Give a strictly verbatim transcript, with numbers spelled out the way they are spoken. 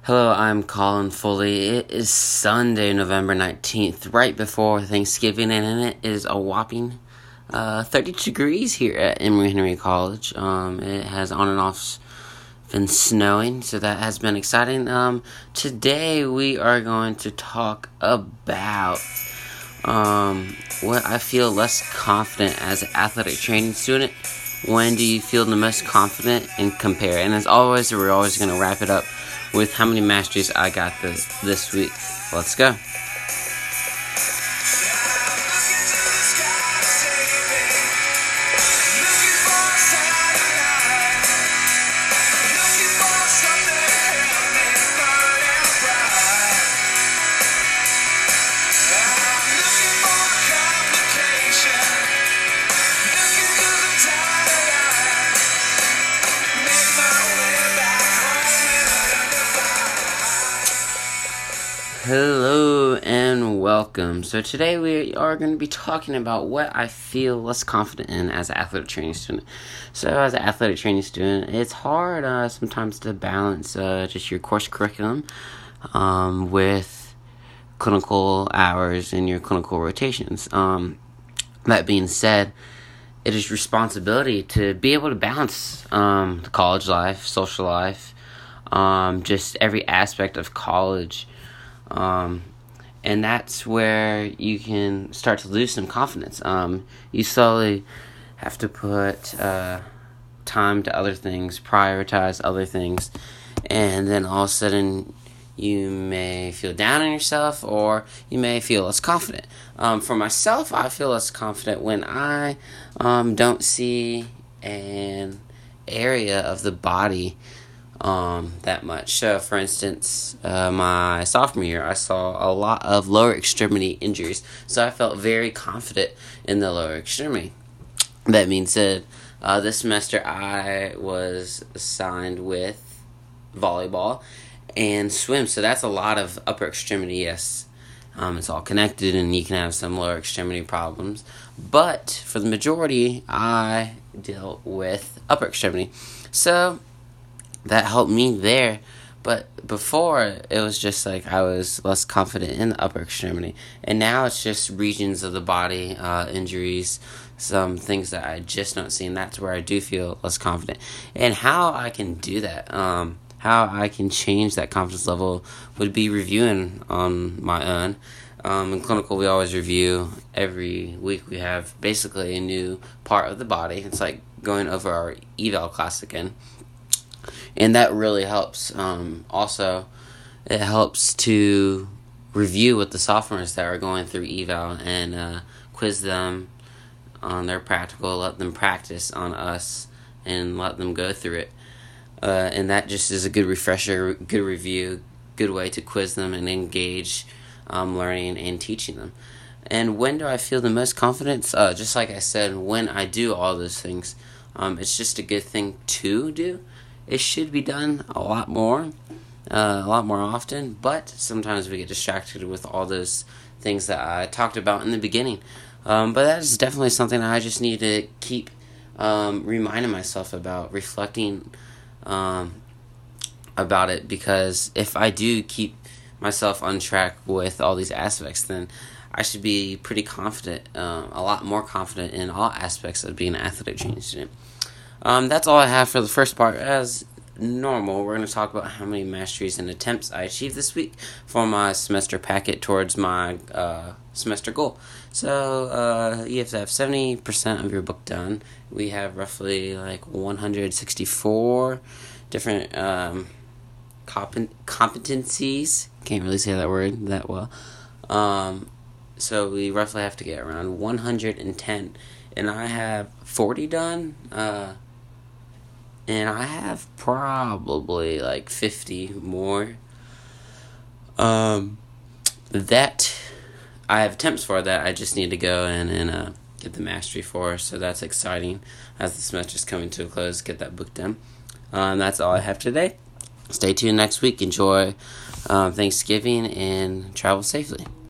Hello, I'm Colin Foley. It is Sunday, November nineteenth, right before Thanksgiving, and it is a whopping uh, thirty degrees here at Emory Henry College. Um, it has on and off been snowing, so that has been exciting. Um, today we are going to talk about um, what I feel less confident as an athletic training student. When do you feel the most confident, and compare? And as always, we're always going to wrap it up with how many masteries I got this this week. Let's go. Hello and welcome. So today we are going to be talking about what I feel less confident in as an athletic training student. So as an athletic training student, it's hard uh, sometimes to balance uh, just your course curriculum um, with clinical hours and your clinical rotations. Um, that being said, it is responsibility to be able to balance um, the college life, social life, um, just every aspect of college. Um, and that's where you can start to lose some confidence. Um, you slowly have to put uh, time to other things, prioritize other things, and then all of a sudden you may feel down on yourself, or you may feel less confident. Um, for myself, I feel less confident when I um, don't see an area of the body Um, that much. So, for instance, uh, my sophomore year, I saw a lot of lower extremity injuries. So I felt very confident in the lower extremity. That being said, uh, this semester I was assigned with volleyball and swim. So that's a lot of upper extremity, yes. Um, it's all connected and you can have some lower extremity problems. But for the majority, I dealt with upper extremity. So that helped me there, but before it was just like I was less confident in the upper extremity, and now it's just regions of the body, uh, injuries, some things that I just don't see, and that's where I do feel less confident. And how I can do that, um, how I can change that confidence level would be reviewing on my own. Um, in clinical, we always review every week. We have basically a new part of the body. It's like going over our eval class again. And that really helps. Um, also, it helps to review with the sophomores that are going through eval and uh, quiz them on their practical, let them practice on us, and let them go through it. Uh, and that just is a good refresher, good review, good way to quiz them and engage um, learning and teaching them. And when do I feel the most confidence? Uh, just like I said, when I do all those things, um, it's just a good thing to do. It should be done a lot more, uh, a lot more often, but sometimes we get distracted with all those things that I talked about in the beginning. Um, but that is definitely something I just need to keep um, reminding myself about, reflecting um, about it, because if I do keep myself on track with all these aspects, then I should be pretty confident, uh, a lot more confident in all aspects of being an athletic training student. Um, that's all I have for the first part. As normal, we're going to talk about how many masteries and attempts I achieved this week for my semester packet towards my uh, semester goal. So, uh, you have to have seventy percent of your book done. We have roughly like one hundred sixty-four different um, comp- competencies. Can't really say that word that well. Um, so, we roughly have to get around one hundred ten. And I have forty done. Uh, And I have probably like fifty more. Um, that I have attempts for that I just need to go in and uh, get the mastery for. So that's exciting as the semester's coming to a close. Get that book done. Um, that's all I have today. Stay tuned next week. Enjoy um, Thanksgiving and travel safely.